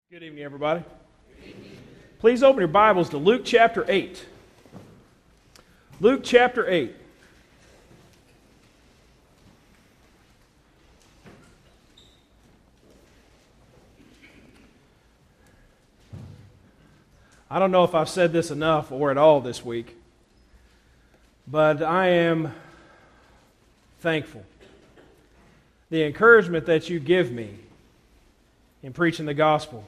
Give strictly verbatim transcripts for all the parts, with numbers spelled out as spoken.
Good evening, everybody. Please open your Bibles to Luke chapter eight. Luke chapter eight. I don't know if I've said this enough or at all this week, but I am thankful. The encouragement that you give me in preaching the gospel.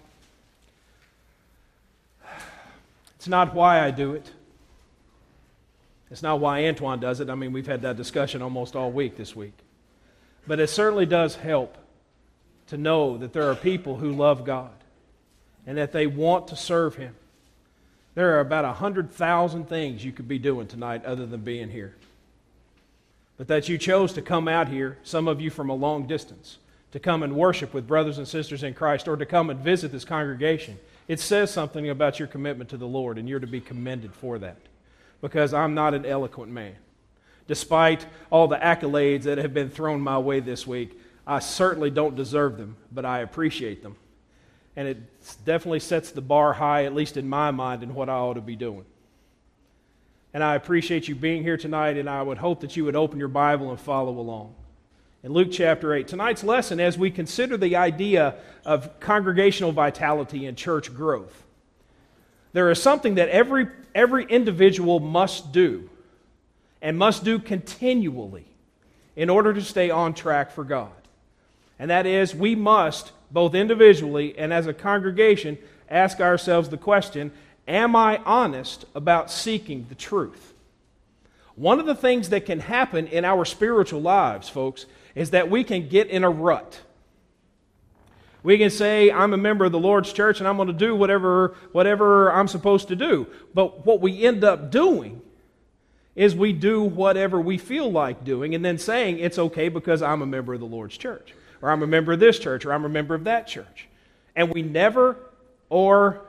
It's not why I do it. It's not why Antoine does it. I mean, we've had that discussion almost all week this week. But it certainly does help to know that there are people who love God and that they want to serve Him. There are about one hundred thousand things you could be doing tonight other than being here. But that you chose to come out here, some of you from a long distance, to come and worship with brothers and sisters in Christ or to come and visit this congregation. It says something about your commitment to the Lord, and you're to be commended for that. Because I'm not an eloquent man. Despite all the accolades that have been thrown my way this week, I certainly don't deserve them, but I appreciate them. And it definitely sets the bar high, at least in my mind, in what I ought to be doing. And I appreciate you being here tonight, and I would hope that you would open your Bible and follow along. In Luke chapter eight, tonight's lesson, as we consider the idea of congregational vitality and church growth, there is something that every, every individual must do, and must do continually, in order to stay on track for God. And that is, we must, both individually and as a congregation, ask ourselves the question, am I honest about seeking the truth? One of the things that can happen in our spiritual lives, folks, is that we can get in a rut. We can say, I'm a member of the Lord's church and I'm going to do whatever, whatever I'm supposed to do. But what we end up doing is we do whatever we feel like doing and then saying it's okay because I'm a member of the Lord's church, or I'm a member of this church, or I'm a member of that church. And we never, or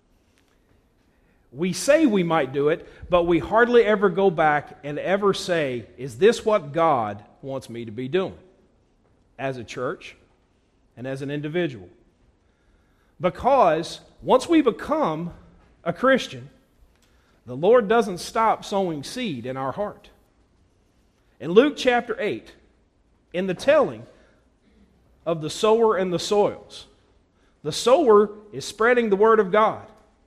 we say we might do it, but we hardly ever go back and ever say, is this what God wants me to be doing as a church and as an individual? Because once we become a Christian, the Lord doesn't stop sowing seed in our heart. In Luke chapter eight, in the telling of the sower and the soils, the sower is spreading the word of God.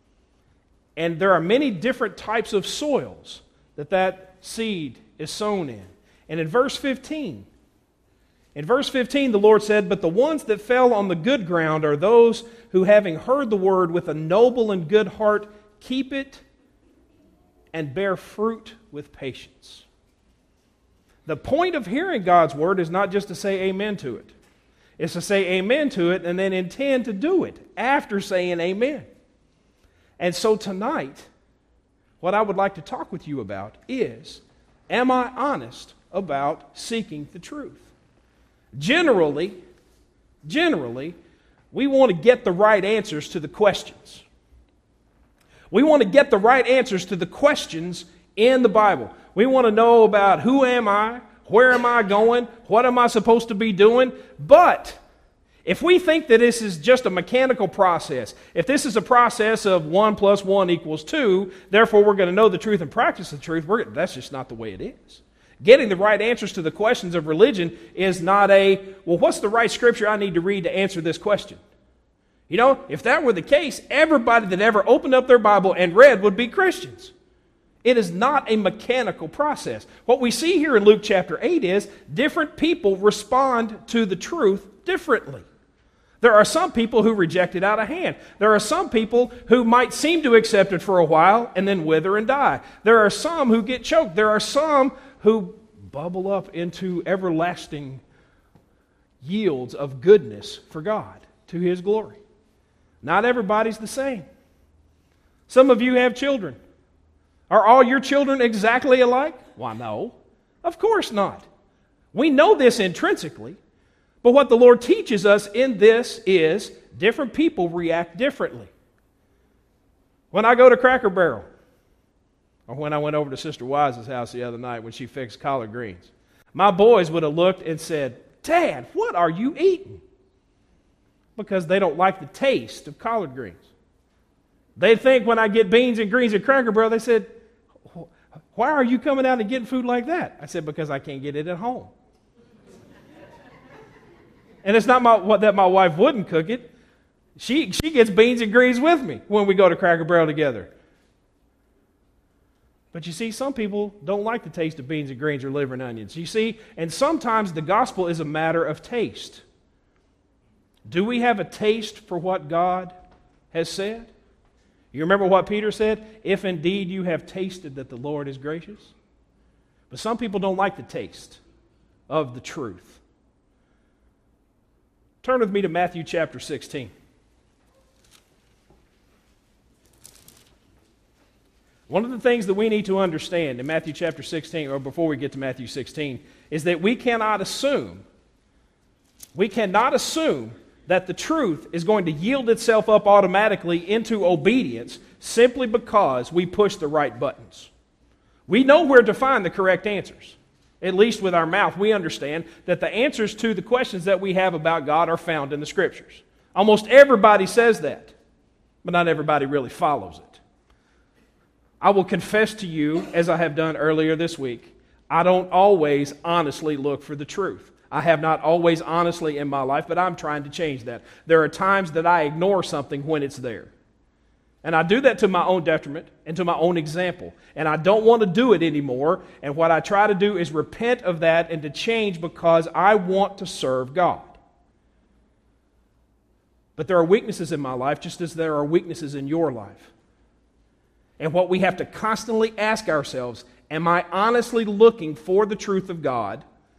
And there are many different types of soils that that seed is sown in. And in verse fifteen, in verse fifteen, the Lord said, "But the ones that fell on the good ground are those who, having heard the word with a noble and good heart, keep it and bear fruit with patience." The point of hearing God's word is not just to say amen to it. It's to say amen to it and then intend to do it after saying amen. And so tonight, what I would like to talk with you about is, am I honest about seeking the truth? Generally, generally, we want to get the right answers to the questions. We want to get the right answers to the questions in the Bible. We want to know about who am I, where am I going, what am I supposed to be doing, but if we think that this is just a mechanical process, if this is a process of one plus one equals two, therefore we're going to know the truth and practice the truth, we're, that's just not the way it is. Getting the right answers to the questions of religion is not a, well, what's the right scripture I need to read to answer this question? You know, if that were the case, everybody that ever opened up their Bible and read would be Christians. It is not a mechanical process. What we see here in Luke chapter eight is different people respond to the truth differently. There are some people who reject it out of hand. There are some people who might seem to accept it for a while and then wither and die. There are some who get choked. There are some who bubble up into everlasting yields of goodness for God, to His glory. Not everybody's the same. Some of you have children. Are all your children exactly alike? Why, no. Of course not. We know this intrinsically. But what the Lord teaches us in this is different people react differently. When I go to Cracker Barrel, or when I went over to Sister Wise's house the other night when she fixed collard greens, my boys would have looked and said, "Dad, what are you eating?" Because they don't like the taste of collard greens. They think when I get beans and greens at Cracker Barrel, they said, why are you coming out and getting food like that? I said, because I can't get it at home. And it's not my, what, that my wife wouldn't cook it. She, she gets beans and greens with me when we go to Cracker Barrel together. But you see, some people don't like the taste of beans and greens or liver and onions. You see, and sometimes the gospel is a matter of taste. Do we have a taste for what God has said? You remember what Peter said? If indeed you have tasted that the Lord is gracious. But some people don't like the taste of the truth. Turn with me to Matthew chapter sixteen. One of the things that we need to understand in Matthew chapter sixteen, or before we get to Matthew sixteen, is that we cannot assume, we cannot assume that the truth is going to yield itself up automatically into obedience simply because we push the right buttons. We know where to find the correct answers. At least with our mouth, we understand that the answers to the questions that we have about God are found in the Scriptures. Almost everybody says that, but not everybody really follows it. I will confess to you, as I have done earlier this week, I don't always honestly look for the truth. I have not always honestly in my life, but I'm trying to change that. There are times that I ignore something when it's there. And I do that to my own detriment and to my own example. And I don't want to do it anymore. And what I try to do is repent of that and to change because I want to serve God. But there are weaknesses in my life just as there are weaknesses in your life. And what we have to constantly ask ourselves, am I honestly looking for the truth of God?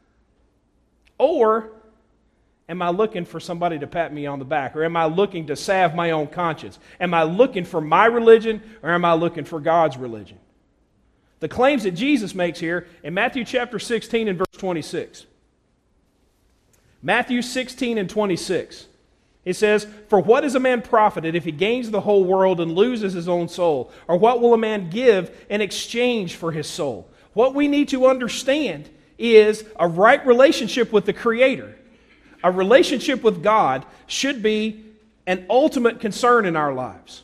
Or am I looking for somebody to pat me on the back? Or am I looking to salve my own conscience? Am I looking for my religion or am I looking for God's religion? The claims that Jesus makes here in Matthew chapter sixteen and verse twenty-six. Matthew sixteen and twenty-six. It says, for what is a man profited if he gains the whole world and loses his own soul? Or what will a man give in exchange for his soul? What we need to understand is a right relationship with the Creator. A relationship with God should be an ultimate concern in our lives.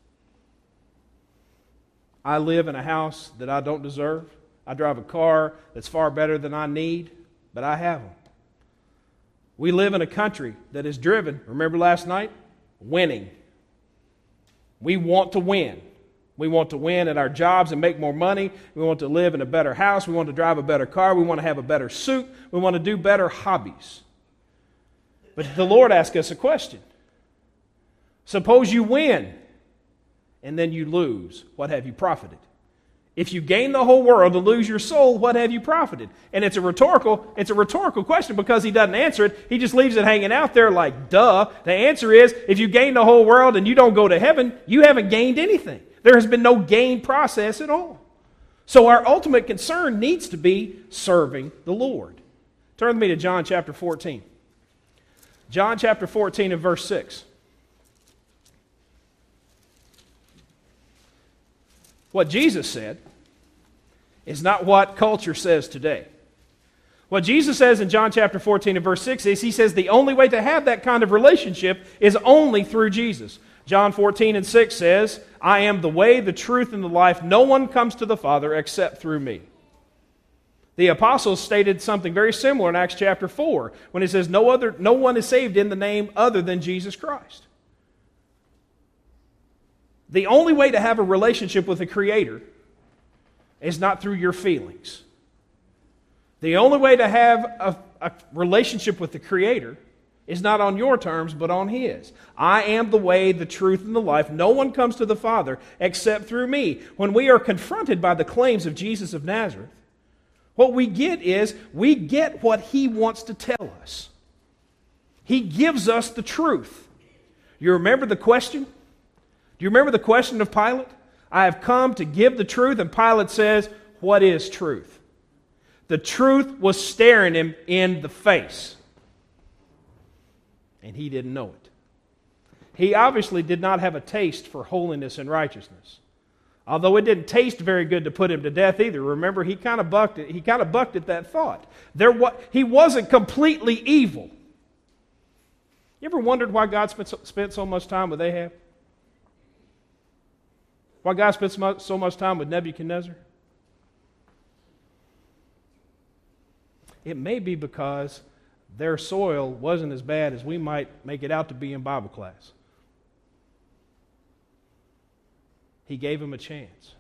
I live in a house that I don't deserve. I drive a car that's far better than I need, but I have them. We live in a country that is driven, remember last night? Winning. We want to win. We want to win at our jobs and make more money. We want to live in a better house. We want to drive a better car. We want to have a better suit. We want to do better hobbies. But the Lord asks us a question. Suppose you win and then you lose. What have you profited? If you gain the whole world and lose your soul, what have you profited? And it's a rhetorical, it's a rhetorical question because he doesn't answer it. He just leaves it hanging out there like, duh. The answer is, if you gain the whole world and you don't go to heaven, you haven't gained anything. There has been no gain process at all. So our ultimate concern needs to be serving the Lord. Turn with me to John chapter fourteen. John chapter fourteen and verse six. What Jesus said is not what culture says today. What Jesus says in John chapter fourteen and verse six is, he says the only way to have that kind of relationship is only through Jesus. John fourteen and six says, I am the way, the truth, and the life. No one comes to the Father except through me. The apostles stated something very similar in Acts chapter four when it says, no other, no one is saved in the name other than Jesus Christ. The only way to have a relationship with the Creator is not through your feelings. The only way to have a, a relationship with the Creator is not on your terms, but on His. I am the way, the truth, and the life. No one comes to the Father except through me. When we are confronted by the claims of Jesus of Nazareth, what we get is, we get what He wants to tell us. He gives us the truth. You remember the question? Do you remember the question of Pilate? I have come to give the truth, and Pilate says, what is truth? The truth was staring him in the face. And he didn't know it. He obviously did not have a taste for holiness and righteousness. Although it didn't taste very good to put him to death either. Remember, he kind of bucked it. He kind of bucked at that thought. There was, he wasn't completely evil. You ever wondered why God spent so, spent so much time with Ahab? Why God spent so much, so much time with Nebuchadnezzar? It may be because their soil wasn't as bad as we might make it out to be in Bible class. He gave them a chance.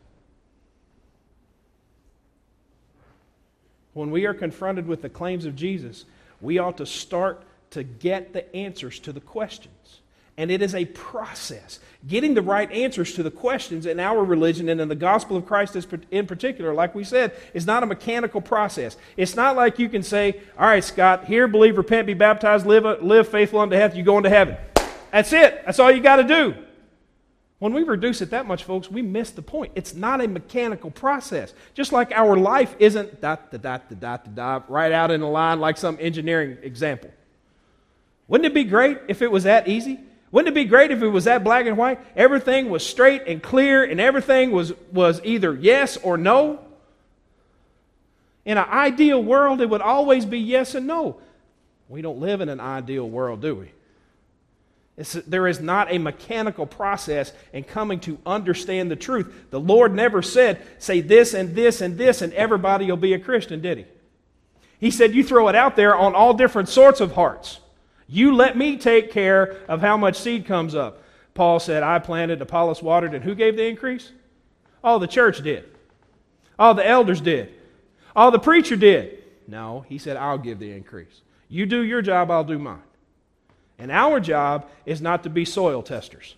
When we are confronted with the claims of Jesus, we ought to start to get the answers to the questions. And it is a process. Getting the right answers to the questions in our religion and in the gospel of Christ in particular, like we said, is not a mechanical process. It's not like you can say, all right, Scott, hear, believe, repent, be baptized, live, live faithful unto death, you go into heaven. That's it. That's all you got to do. When we reduce it that much, folks, we miss the point. It's not a mechanical process. Just like our life isn't dot, dot, dot, dot, dot, right out in a line like some engineering example. Wouldn't it be great if it was that easy? Wouldn't it be great if it was that black and white? Everything was straight and clear and everything was, was either yes or no. In an ideal world, it would always be yes and no. We don't live in an ideal world, do we? It's, there is not a mechanical process in coming to understand the truth. The Lord never said, say this and this and this and everybody will be a Christian, did He? He said, you throw it out there on all different sorts of hearts. You let me take care of how much seed comes up. Paul said, I planted, Apollos watered, and who gave the increase? Oh, the church did. Oh, the elders did. Oh, the preacher did. No, he said, I'll give the increase. You do your job, I'll do mine. And our job is not to be soil testers.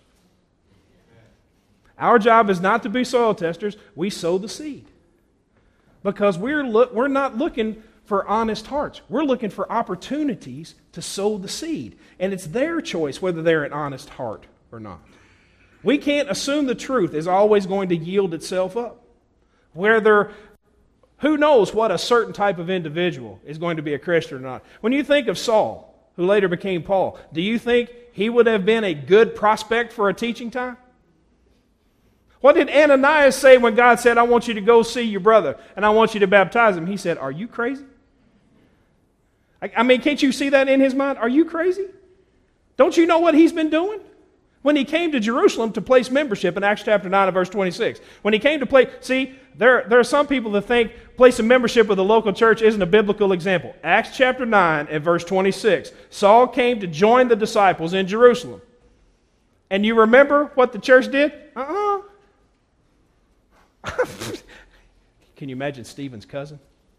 Our job is not to be soil testers. We sow the seed. Because we're, look, we're not looking for honest hearts. We're looking for opportunities to sow the seed. And it's their choice whether they're an honest heart or not. We can't assume the truth is always going to yield itself up. Whether, who knows what a certain type of individual is going to be a Christian or not. When you think of Saul, who later became Paul, do you think he would have been a good prospect for a teaching time? What did Ananias say when God said, I want you to go see your brother and I want you to baptize him? He said, are you crazy? I, I mean, can't you see that in his mind? Are you crazy? Don't you know what he's been doing? When he came to Jerusalem to place membership in Acts chapter nine and verse twenty-six. When he came to place, see, there, there are some people that think placing membership with a local church isn't a biblical example. Acts chapter nine and verse twenty-six. Saul came to join the disciples in Jerusalem. And you remember what the church did? Uh-uh. Can you imagine Stephen's cousin?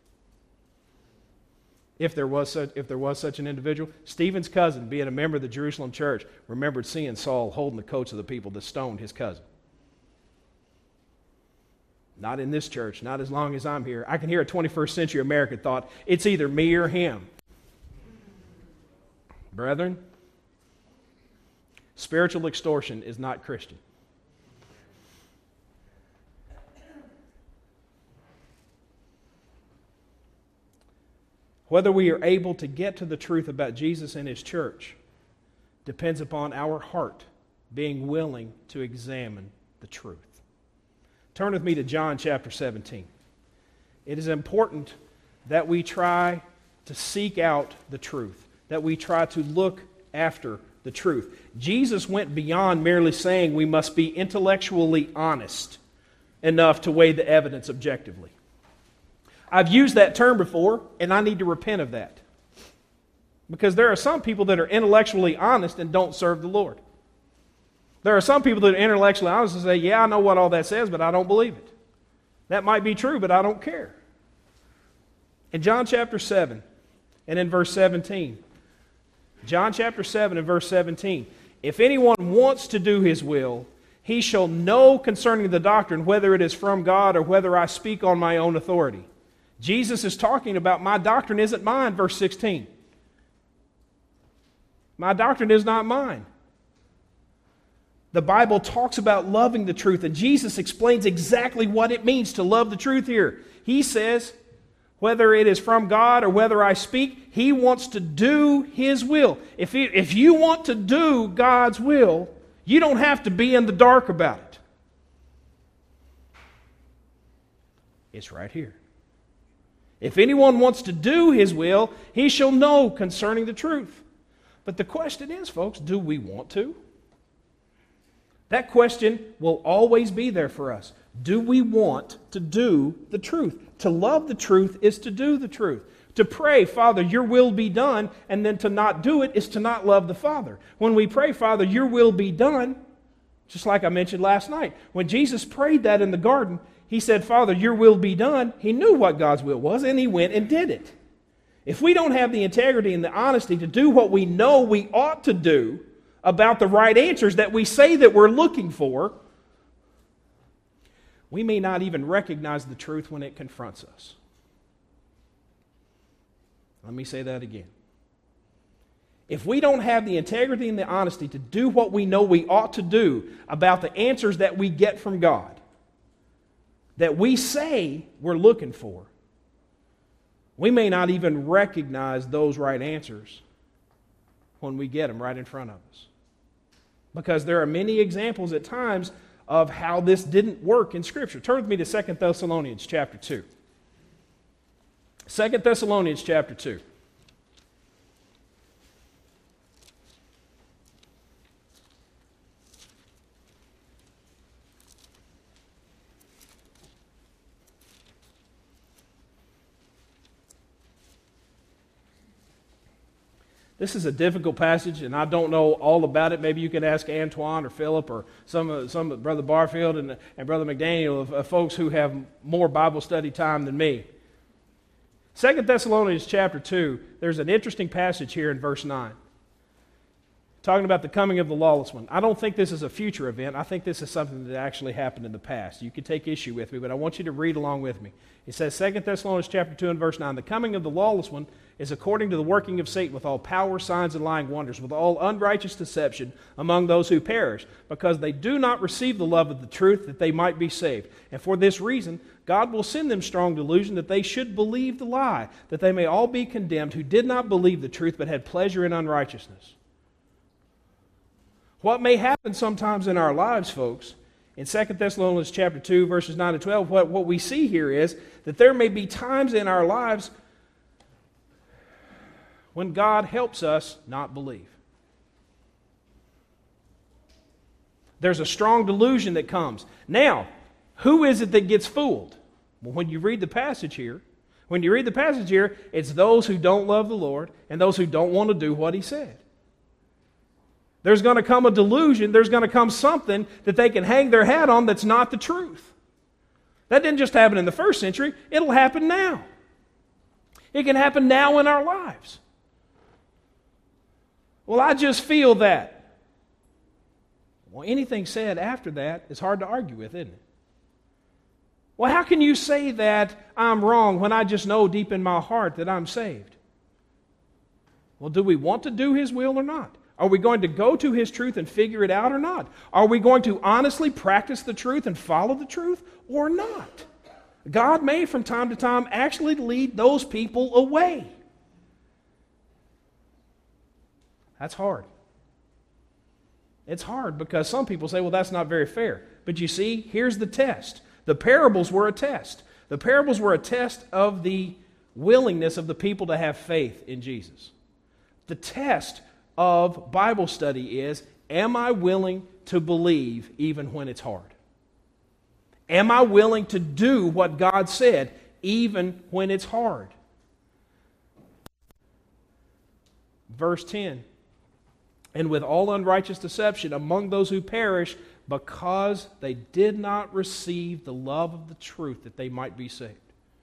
If there was such, if there was such an individual, Stephen's cousin, being a member of the Jerusalem church, remembered seeing Saul holding the coats of the people that stoned his cousin. Not in this church, not as long as I'm here. I can hear a twenty-first century American thought, it's either me or him. Brethren, spiritual extortion is not Christian. Whether we are able to get to the truth about Jesus and His church depends upon our heart being willing to examine the truth. Turn with me to John chapter seventeen. It is important that we try to seek out the truth, that we try to look after the truth. Jesus went beyond merely saying we must be intellectually honest enough to weigh the evidence objectively. I've used that term before, and I need to repent of that. Because there are some people that are intellectually honest and don't serve the Lord. There are some people that are intellectually honest and say, yeah, I know what all that says, but I don't believe it. That might be true, but I don't care. In John chapter seven and in verse seventeen, John chapter seven and verse seventeen, if anyone wants to do His will, he shall know concerning the doctrine whether it is from God or whether I speak on my own authority. Jesus is talking about my doctrine isn't mine, verse sixteen. My doctrine is not mine. The Bible talks about loving the truth, and Jesus explains exactly what it means to love the truth here. He says, whether it is from God or whether I speak, He wants to do His will. If, he, if you want to do God's will, you don't have to be in the dark about it. It's right here. If anyone wants to do His will, he shall know concerning the truth. But the question is, folks, do we want to? That question will always be there for us. Do we want to do the truth? To love the truth is to do the truth. To pray, Father, your will be done, and then to not do it is to not love the Father. When we pray, Father, your will be done, just like I mentioned last night, when Jesus prayed that in the garden, he said, Father, your will be done. He knew what God's will was, and he went and did it. If we don't have the integrity and the honesty to do what we know we ought to do about the right answers that we say that we're looking for, we may not even recognize the truth when it confronts us. Let me say that again. If we don't have the integrity and the honesty to do what we know we ought to do about the answers that we get from God, that we say we're looking for, we may not even recognize those right answers when we get them right in front of us. Because there are many examples at times of how this didn't work in Scripture. Turn with me to Second Thessalonians chapter two. Second Thessalonians chapter two. This is a difficult passage, and I don't know all about it. Maybe you could ask Antoine or Philip or some of, some of Brother Barfield and, and Brother McDaniel, of, of folks who have more Bible study time than me. Second Thessalonians chapter two, there's an interesting passage here in verse nine. Talking about the coming of the lawless one. I don't think this is a future event. I think this is something that actually happened in the past. You can take issue with me, but I want you to read along with me. It says, Second Thessalonians chapter two and verse nine, the coming of the lawless one is according to the working of Satan with all power, signs, and lying wonders, with all unrighteous deception among those who perish, because they do not receive the love of the truth that they might be saved. And for this reason, God will send them strong delusion that they should believe the lie, that they may all be condemned who did not believe the truth but had pleasure in unrighteousness. What may happen sometimes in our lives, folks, in Second Thessalonians chapter two, verses nine to twelve, what, what we see here is that there may be times in our lives when God helps us not believe. There's a strong delusion that comes. Now, who is it that gets fooled? Well, when you read the passage here, when you read the passage here, it's those who don't love the Lord and those who don't want to do what He said. There's going to come a delusion, there's going to come something that they can hang their hat on that's not the truth. That didn't just happen in the first century, it'll happen now. It can happen now in our lives. Well, I just feel that. Well, anything said after that is hard to argue with, isn't it? Well, how can you say that I'm wrong when I just know deep in my heart that I'm saved? Well, do we want to do His will or not? Are we going to go to His truth and figure it out or not? Are we going to honestly practice the truth and follow the truth or not? God may from time to time actually lead those people away. That's hard. It's hard because some people say, well, that's not very fair. But you see, here's the test. The parables were a test. The parables were a test of the willingness of the people to have faith in Jesus. The test of Bible study is, am I willing to believe even when it's hard? Am I willing to do what God said even when it's hard? Verse ten, and with all unrighteous deception among those who perish, because they did not receive the love of the truth that they might be saved.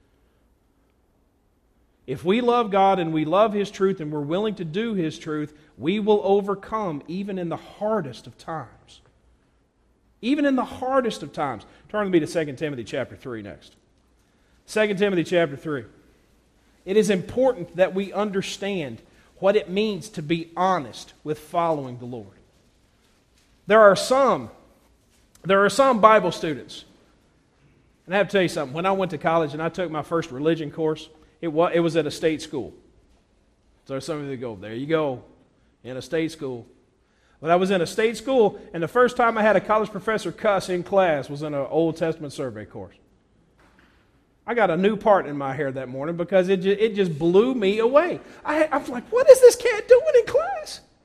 If we love God and we love His truth and we're willing to do His truth, we will overcome even in the hardest of times. Even in the hardest of times. Turn with me to Second Timothy chapter three next. Second Timothy chapter three. It is important that we understand what it means to be honest with following the Lord. There are some, there are some Bible students, and I have to tell you something, when I went to college and I took my first religion course, It was, it was at a state school. So some of you go, there you go, in a state school. But I was in a state school, and the first time I had a college professor cuss in class was in an Old Testament survey course. I got a new part in my hair that morning because it just, it just blew me away. I, I was like, what is this cat doing in class?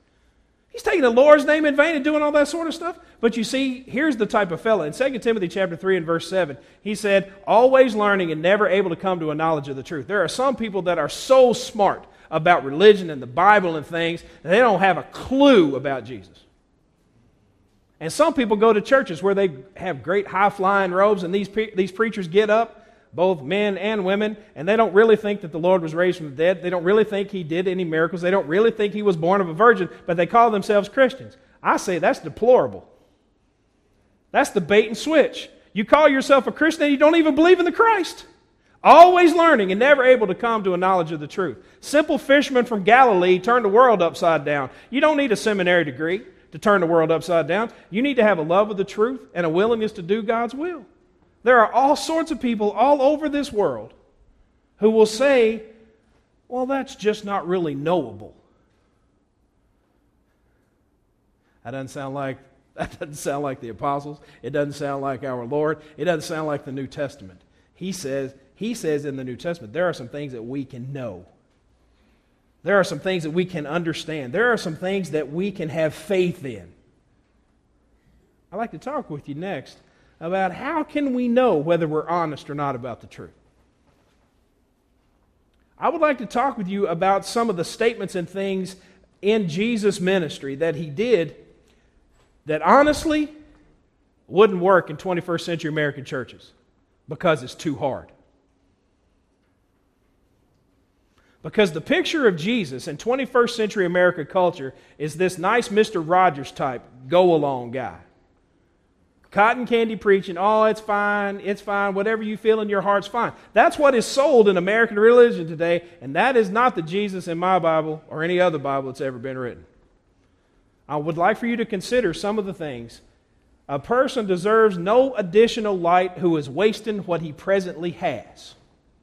He's taking the Lord's name in vain and doing all that sort of stuff. But you see, here's the type of fella. In Second Timothy chapter three and verse seven, he said, always learning and never able to come to a knowledge of the truth. There are some people that are so smart about religion and the Bible and things, that they don't have a clue about Jesus. And some people go to churches where they have great high-flying robes, and these, pre- these preachers get up, both men and women, and they don't really think that the Lord was raised from the dead. They don't really think He did any miracles. They don't really think He was born of a virgin, but they call themselves Christians. I say that's deplorable. That's the bait and switch. You call yourself a Christian and you don't even believe in the Christ. Always learning and never able to come to a knowledge of the truth. Simple fishermen from Galilee turned the world upside down. You don't need a seminary degree to turn the world upside down. You need to have a love of the truth and a willingness to do God's will. There are all sorts of people all over this world who will say, well, that's just not really knowable. That doesn't sound like, that doesn't sound like the apostles. It doesn't sound like our Lord. It doesn't sound like the New Testament. He says, he says in the New Testament, there are some things that we can know. There are some things that we can understand. There are some things that we can have faith in. I'd like to talk with you next about how can we know whether we're honest or not about the truth. I would like to talk with you about some of the statements and things in Jesus' ministry that He did that honestly wouldn't work in twenty-first century American churches because it's too hard. Because the picture of Jesus in twenty-first century American culture is this nice Mister Rogers type go-along guy. Cotton candy preaching, oh, it's fine, it's fine, whatever you feel in your heart's fine. That's what is sold in American religion today, and that is not the Jesus in my Bible or any other Bible that's ever been written. I would like for you to consider some of the things. A person deserves no additional light who is wasting what he presently has.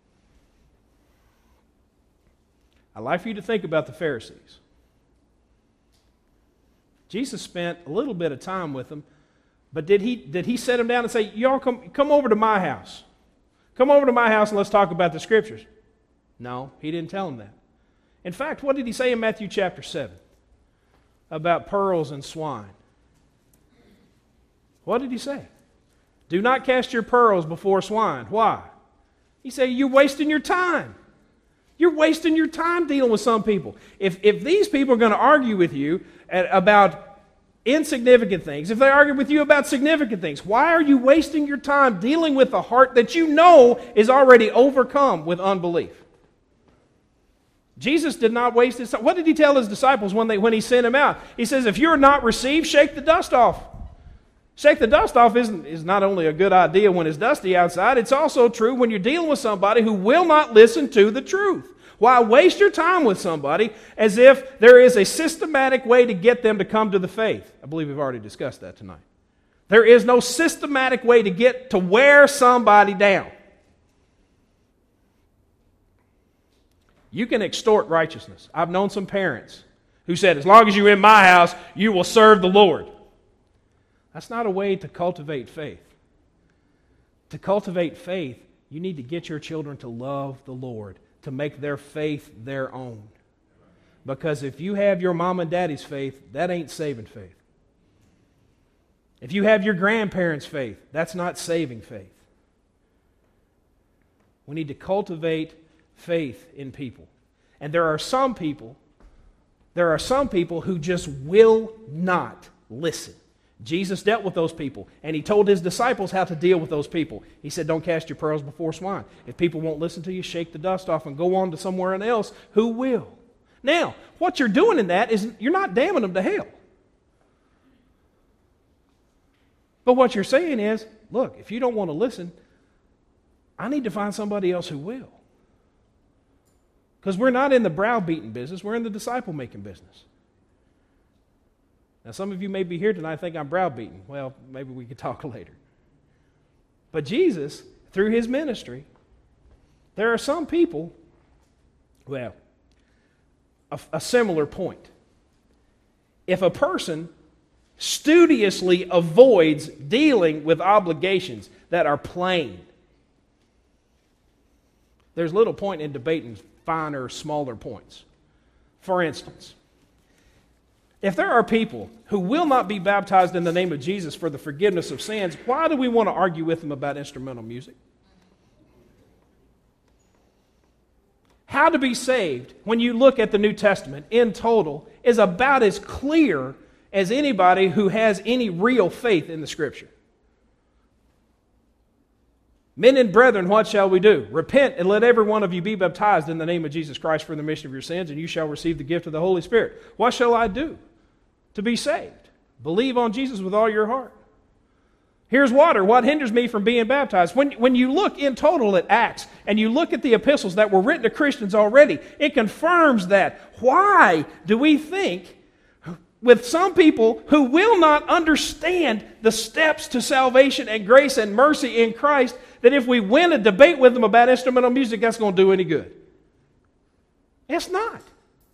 I'd like for you to think about the Pharisees. Jesus spent a little bit of time with them, but did he, did he set them down and say, y'all come, come over to my house. Come over to my house and let's talk about the Scriptures? No, He didn't tell them that. In fact, what did He say in Matthew chapter seven about pearls and swine? What did He say? Do not cast your pearls before swine. Why? He said, you're wasting your time. You're wasting your time dealing with some people. If, if these people are going to argue with you at, about insignificant things, if they argue with you about significant things, why are you wasting your time dealing with a heart that you know is already overcome with unbelief? Jesus did not waste his time. What did He tell His disciples when, they, when He sent them out? He says, if you're not received, shake the dust off. Shake the dust off isn't, is not only a good idea when it's dusty outside, it's also true when you're dealing with somebody who will not listen to the truth. Why waste your time with somebody as if there is a systematic way to get them to come to the faith? I believe we've already discussed that tonight. There is no systematic way to get to wear somebody down. You can extort righteousness. I've known some parents who said, as long as you're in my house, you will serve the Lord. That's not a way to cultivate faith. To cultivate faith, you need to get your children to love the Lord, to make their faith their own. Because if you have your mom and daddy's faith, that ain't saving faith. If you have your grandparents' faith, that's not saving faith. We need to cultivate faith in people. And there are some people, there are some people who just will not listen. Jesus dealt with those people, and He told His disciples how to deal with those people. He said, don't cast your pearls before swine. If people won't listen to you, shake the dust off and go on to somewhere else who will. Now, what you're doing in that is you're not damning them to hell. But what you're saying is, look, if you don't want to listen, I need to find somebody else who will. Because we're not in the browbeating business, we're in the disciple-making business. Now, some of you may be here tonight and think I'm browbeaten. Well, maybe we could talk later. But Jesus, through His ministry, there are some people, well, a, a similar point. If a person studiously avoids dealing with obligations that are plain, there's little point in debating finer, smaller points. For instance, If there are people who will not be baptized in the name of Jesus for the forgiveness of sins, why do we want to argue with them about instrumental music? How to be saved, when you look at the New Testament in total, is about as clear as anybody who has any real faith in the Scripture. Men and brethren, what shall we do? Repent and let every one of you be baptized in the name of Jesus Christ for the remission of your sins, and you shall receive the gift of the Holy Spirit. What shall I do to be saved? Believe on Jesus with all your heart. Here's water. What hinders me from being baptized? When, when you look in total at Acts and you look at the epistles that were written to Christians already, it confirms that. Why do we think, with some people who will not understand the steps to salvation and grace and mercy in Christ, that if we win a debate with them about instrumental music, that's going to do any good? It's not.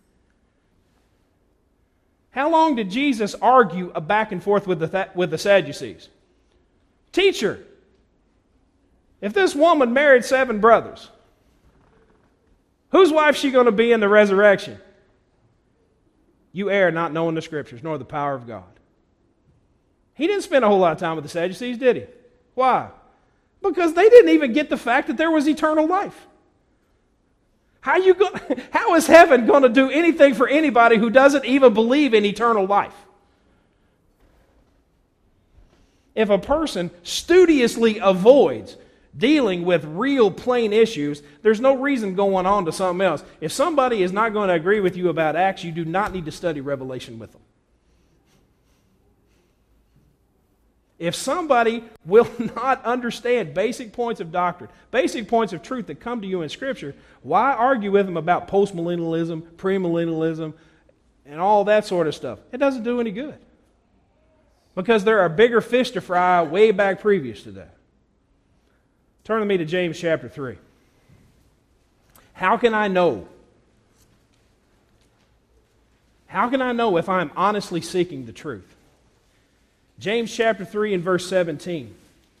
How long did Jesus argue a back and forth with the, with the Sadducees? Teacher, if this woman married seven brothers, whose wife is she going to be in the resurrection? You err not knowing the Scriptures, nor the power of God. He didn't spend a whole lot of time with the Sadducees, did he? Why? Because they didn't even get the fact that there was eternal life. How, you go, how is heaven going to do anything for anybody who doesn't even believe in eternal life? If a person studiously avoids dealing with real plain issues, there's no reason going on to something else. If somebody is not going to agree with you about Acts, you do not need to study Revelation with them. If somebody will not understand basic points of doctrine, basic points of truth that come to you in Scripture, why argue with them about postmillennialism, premillennialism, and all that sort of stuff? It doesn't do any good. Because there are bigger fish to fry way back previous to that. Turn with me to James chapter three. How can I know? How can I know if I'm honestly seeking the truth? James chapter three and verse seventeen.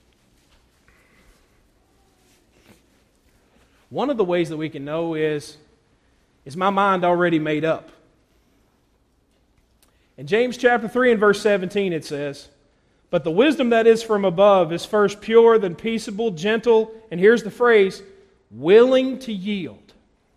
One of the ways that we can know is, is my mind already made up? In James chapter three and verse seventeen it says, "But the wisdom that is from above is first pure, then peaceable, gentle," and here's the phrase, "willing to yield."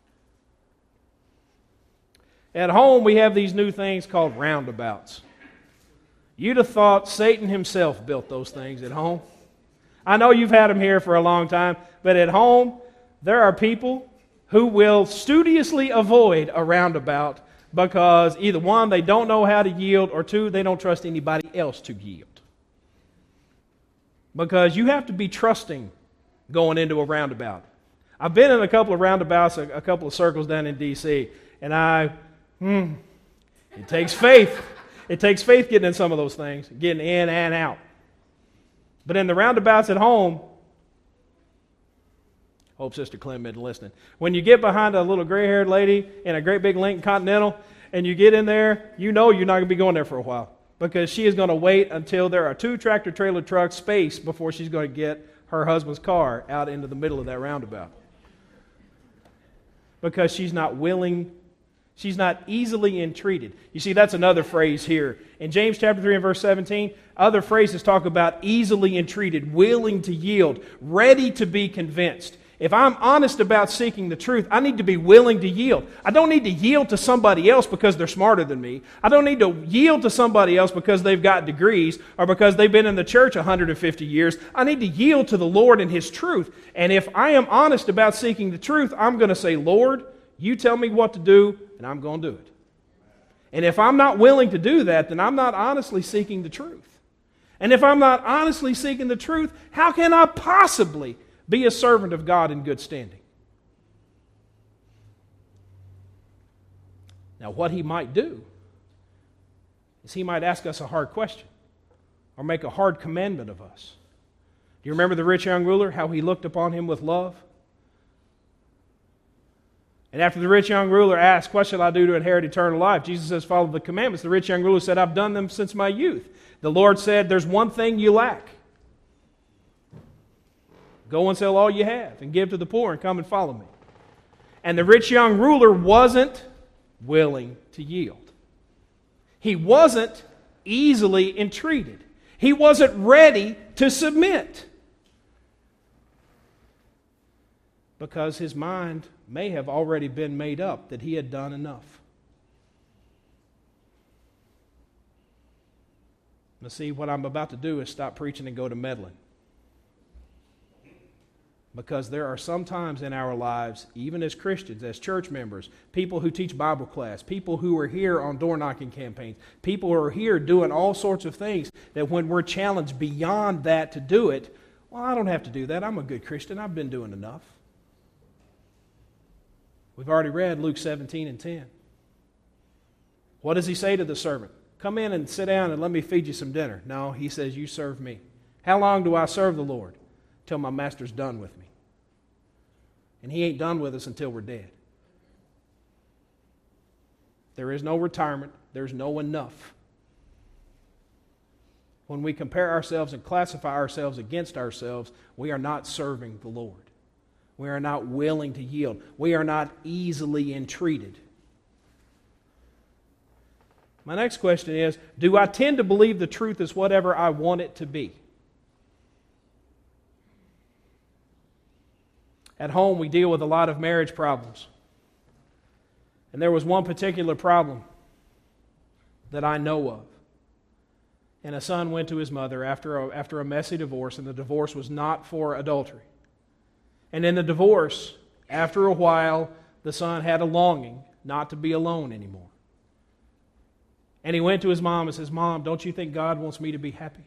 At home we have these new things called roundabouts. You'd have thought Satan himself built those things at home. I know you've had them here for a long time, but at home there are people who will studiously avoid a roundabout because either one, they don't know how to yield, or two, they don't trust anybody else to yield. Because you have to be trusting going into a roundabout. I've been in a couple of roundabouts, a, a couple of circles down in D C, and I, hmm, it takes faith. It takes faith getting in some of those things, getting in and out. But in the roundabouts at home, hope Sister Clem isn't listening. When you get behind a little gray-haired lady in a great big Lincoln Continental, and you get in there, you know you're not going to be going there for a while. Because she is going to wait until there are two tractor-trailer trucks space before she's going to get her husband's car out into the middle of that roundabout. Because she's not willing, she's not easily entreated. You see, that's another phrase here. In James chapter three and verse seventeen, other phrases talk about easily entreated, willing to yield, ready to be convinced. If I'm honest about seeking the truth, I need to be willing to yield. I don't need to yield to somebody else because they're smarter than me. I don't need to yield to somebody else because they've got degrees or because they've been in the church one hundred fifty years. I need to yield to the Lord and His truth. And if I am honest about seeking the truth, I'm going to say, "Lord, you tell me what to do, and I'm going to do it." And if I'm not willing to do that, then I'm not honestly seeking the truth. And if I'm not honestly seeking the truth, how can I possibly be a servant of God in good standing? Now, what He might do is He might ask us a hard question or make a hard commandment of us. Do you remember the rich young ruler, how he looked upon him with love? And after the rich young ruler asked, "What shall I do to inherit eternal life?" Jesus says, "Follow the commandments." The rich young ruler said, "I've done them since my youth." The Lord said, "There's one thing you lack. Go and sell all you have and give to the poor and come and follow me." And the rich young ruler wasn't willing to yield. He wasn't easily entreated. He wasn't ready to submit. Because his mind may have already been made up that he had done enough. Now see, what I'm about to do is stop preaching and go to meddling. Because there are some times in our lives, even as Christians, as church members, people who teach Bible class, people who are here on door knocking campaigns, people who are here doing all sorts of things, that when we're challenged beyond that to do it, well, I don't have to do that. I'm a good Christian. I've been doing enough. We've already read Luke seventeen and ten. What does he say to the servant? Come in and sit down and let me feed you some dinner. No, he says, you serve me. How long do I serve the Lord? Till my master's done with me. And he ain't done with us until we're dead. There is no retirement. There's no enough. When we compare ourselves and classify ourselves against ourselves, we are not serving the Lord. We are not willing to yield. We are not easily entreated. My next question is, do I tend to believe the truth is whatever I want it to be? At home, we deal with a lot of marriage problems. And there was one particular problem that I know of. And a son went to his mother after a, after a messy divorce, and the divorce was not for adultery. And in the divorce, after a while, the son had a longing not to be alone anymore. And he went to his mom and says, Mom, don't you think God wants me to be happy?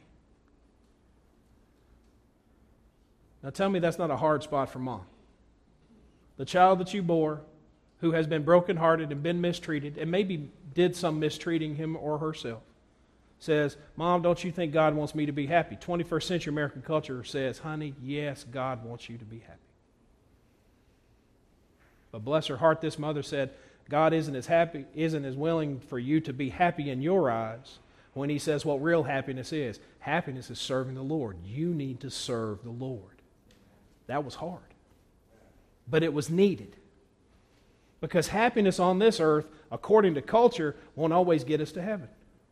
Now tell me that's not a hard spot for mom. The child that you bore, who has been brokenhearted and been mistreated, and maybe did some mistreating him or herself, says, Mom, don't you think God wants me to be happy? twenty-first century American culture says, honey, yes, God wants you to be happy. But bless her heart, this mother said, God isn't as happy, isn't as willing for you to be happy in your eyes when he says what real happiness is. Happiness is serving the Lord. You need to serve the Lord. That was hard. But it was needed. Because happiness on this earth, according to culture, won't always get us to heaven.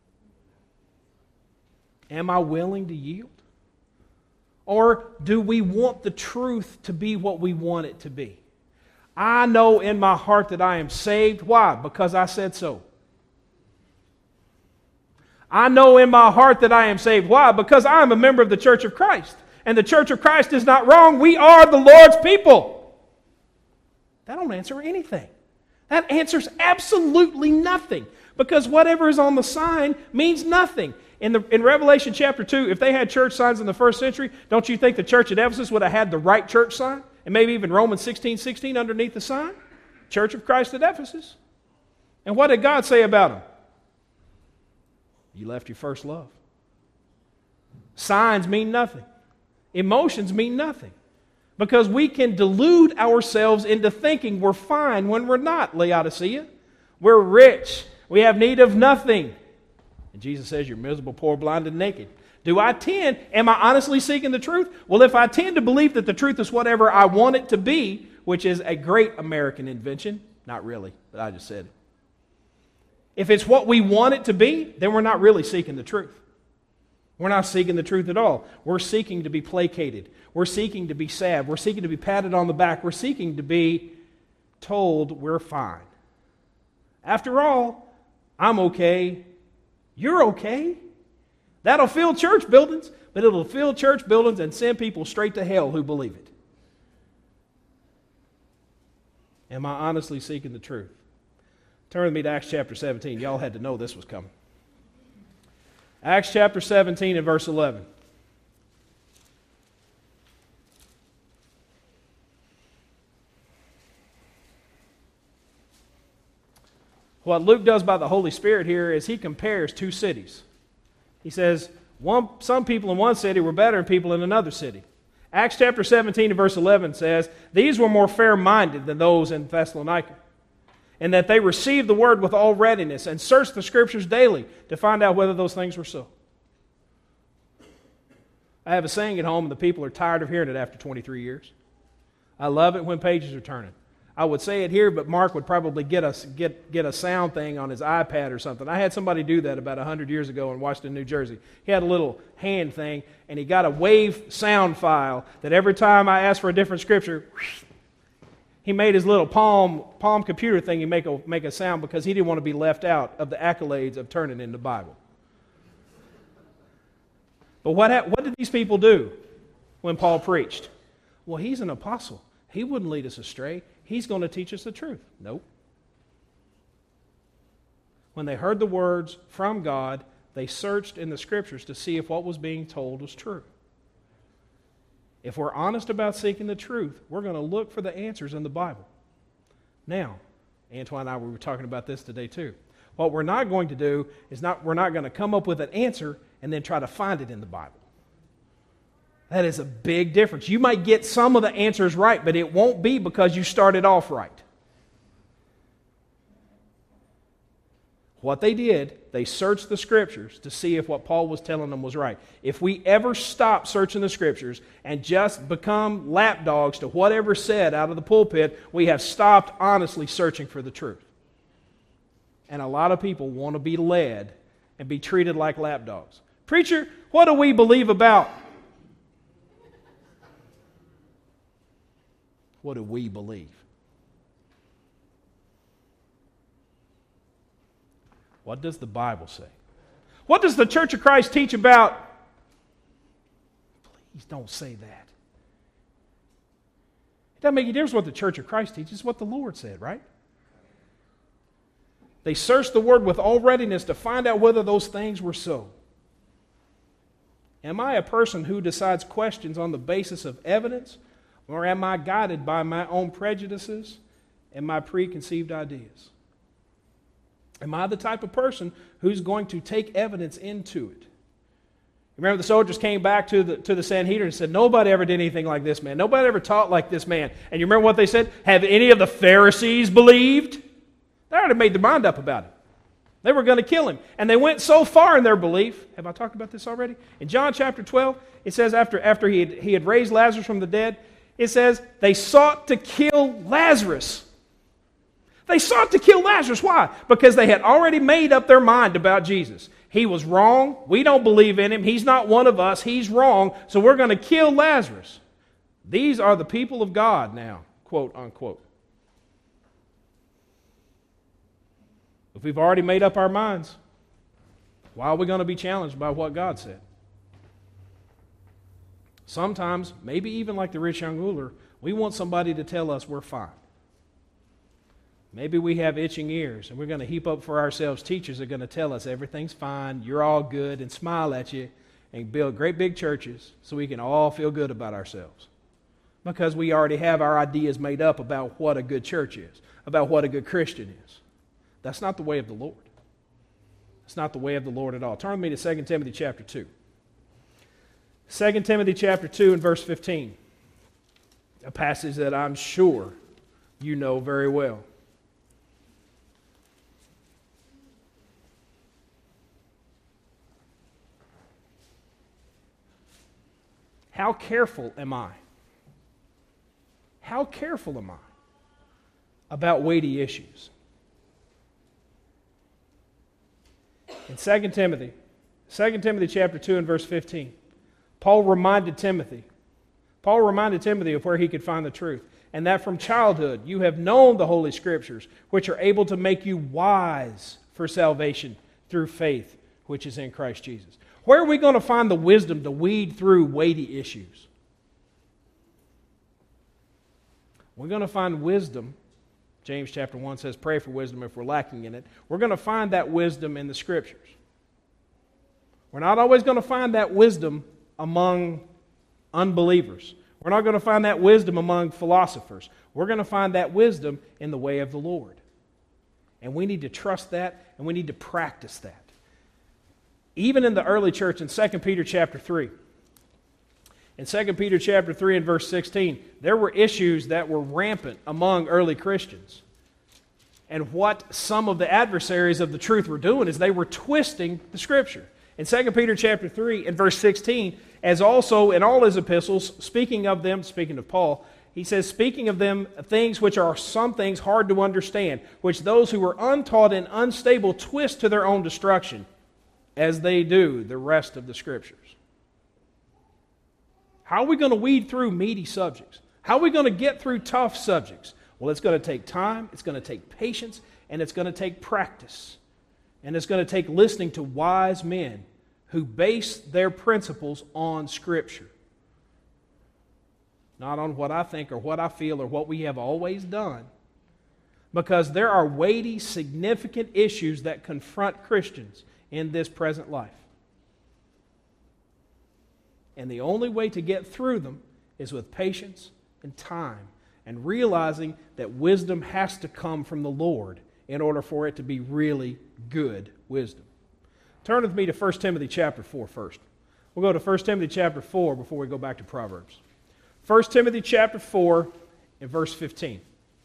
Am I willing to yield? Or do we want the truth to be what we want it to be? I know in my heart that I am saved. Why? Because I said so. I know in my heart that I am saved. Why? Because I am a member of the Church of Christ. And the Church of Christ is not wrong. We are the Lord's people. That don't answer anything. That answers absolutely nothing. Because whatever is on the sign means nothing. In, the, in Revelation chapter two, if they had church signs in the first century, don't you think the church at Ephesus would have had the right church sign? And maybe even Romans sixteen sixteen underneath the sign? Church of Christ at Ephesus. And what did God say about them? You left your first love. Signs mean nothing. Emotions mean nothing. Because we can delude ourselves into thinking we're fine when we're not, Laodicea. We're rich. We have need of nothing. And Jesus says, you're miserable, poor, blind, and naked. Do I tend, am I honestly seeking the truth? Well, if I tend to believe that the truth is whatever I want it to be, which is a great American invention, not really, but I just said it. If it's what we want it to be, then we're not really seeking the truth. We're not seeking the truth at all. We're seeking to be placated. We're seeking to be sad. We're seeking to be patted on the back. We're seeking to be told we're fine. After all, I'm okay. You're okay. That'll fill church buildings, but it'll fill church buildings and send people straight to hell who believe it. Am I honestly seeking the truth? Turn with me to Acts chapter seventeen. Y'all had to know this was coming. Acts chapter seventeen and verse eleven. What Luke does by the Holy Spirit here is he compares two cities. He says, one, some people in one city were better than people in another city. Acts chapter seventeen and verse eleven says, these were more fair-minded than those in Thessalonica, and that they received the word with all readiness and searched the Scriptures daily to find out whether those things were so. I have a saying at home, and the people are tired of hearing it after twenty-three years. I love it when pages are turning. I would say it here, but Mark would probably get us get get a sound thing on his iPad or something. I had somebody do that about one hundred years ago in Washington, New Jersey. He had a little hand thing, and he got a wave sound file that every time I asked for a different scripture, he made his little palm palm computer thing. He make a make a sound because he didn't want to be left out of the accolades of turning in the Bible. But what ha- what did these people do when Paul preached? Well, he's an apostle. He wouldn't lead us astray. He's going to teach us the truth. Nope. When they heard the words from God, they searched in the Scriptures to see if what was being told was true. If we're honest about seeking the truth, we're going to look for the answers in the Bible. Now, Antoine and I we were talking about this today too. What we're not going to do is not we're not going to come up with an answer and then try to find it in the Bible. That is a big difference. You might get some of the answers right, but it won't be because you started off right. What they did, they searched the Scriptures to see if what Paul was telling them was right. If we ever stop searching the Scriptures and just become lapdogs to whatever said out of the pulpit, we have stopped honestly searching for the truth. And a lot of people want to be led and be treated like lapdogs. Preacher, what do we believe about? What do we believe? What does the Bible say? What does the Church of Christ teach about? Please don't say that. It doesn't make any difference what the Church of Christ teaches. It's what the Lord said, right? They searched the Word with all readiness to find out whether those things were so. Am I a person who decides questions on the basis of evidence? Or am I guided by my own prejudices and my preconceived ideas? Am I the type of person who's going to take evidence into it? Remember, the soldiers came back to the, to the Sanhedrin and said, nobody ever did anything like this man. Nobody ever taught like this man. And you remember what they said? Have any of the Pharisees believed? They already made their mind up about it. They were going to kill him. And they went so far in their belief. Have I talked about this already? In John chapter twelve, it says after, after he, had, he had raised Lazarus from the dead, it says they sought to kill Lazarus. They sought to kill Lazarus. Why? Because they had already made up their mind about Jesus. He was wrong. We don't believe in him. He's not one of us. He's wrong. So we're going to kill Lazarus. These are the people of God now, quote unquote. If we've already made up our minds, why are we going to be challenged by what God said? Sometimes, maybe even like the rich young ruler, we want somebody to tell us we're fine. Maybe we have itching ears, and we're going to heap up for ourselves teachers that are going to tell us everything's fine, you're all good, and smile at you, and build great big churches so we can all feel good about ourselves. Because we already have our ideas made up about what a good church is, about what a good Christian is. That's not the way of the Lord. It's not the way of the Lord at all. Turn with me to Second Timothy chapter two. Second Timothy chapter two and verse fifteen. A passage that I'm sure you know very well. How careful am I? How careful am I about weighty issues? In Second Timothy, Second Timothy chapter two and verse fifteen, Paul reminded Timothy, Paul reminded Timothy of where he could find the truth, and that from childhood you have known the Holy Scriptures, which are able to make you wise for salvation through faith, which is in Christ Jesus. Where are we going to find the wisdom to weed through weighty issues? We're going to find wisdom. James chapter one says, pray for wisdom if we're lacking in it. We're going to find that wisdom in the Scriptures. We're not always going to find that wisdom among unbelievers. We're not going to find that wisdom among philosophers. We're going to find that wisdom in the way of the Lord. And we need to trust that, and we need to practice that. Even in the early church in Second Peter chapter three, in Second Peter chapter three and verse sixteen, there were issues that were rampant among early Christians. And what some of the adversaries of the truth were doing is they were twisting the Scripture. In Second Peter chapter three and verse sixteen, as also in all his epistles, speaking of them, speaking of Paul, He says, speaking of them, things which are some things hard to understand, which those who are untaught and unstable twist to their own destruction, as they do the rest of the Scriptures. How are we going to weed through meaty subjects? How are we going to get through tough subjects? Well, it's going to take time, it's going to take patience, and it's going to take practice. And it's going to take listening to wise men who base their principles on Scripture. Not on what I think or what I feel or what we have always done. Because there are weighty, significant issues that confront Christians in this present life. And the only way to get through them is with patience and time, and realizing that wisdom has to come from the Lord in order for it to be really good wisdom. Turn with me to First Timothy chapter four first. We'll go to First Timothy chapter four before we go back to Proverbs. First Timothy chapter four and verse fifteen.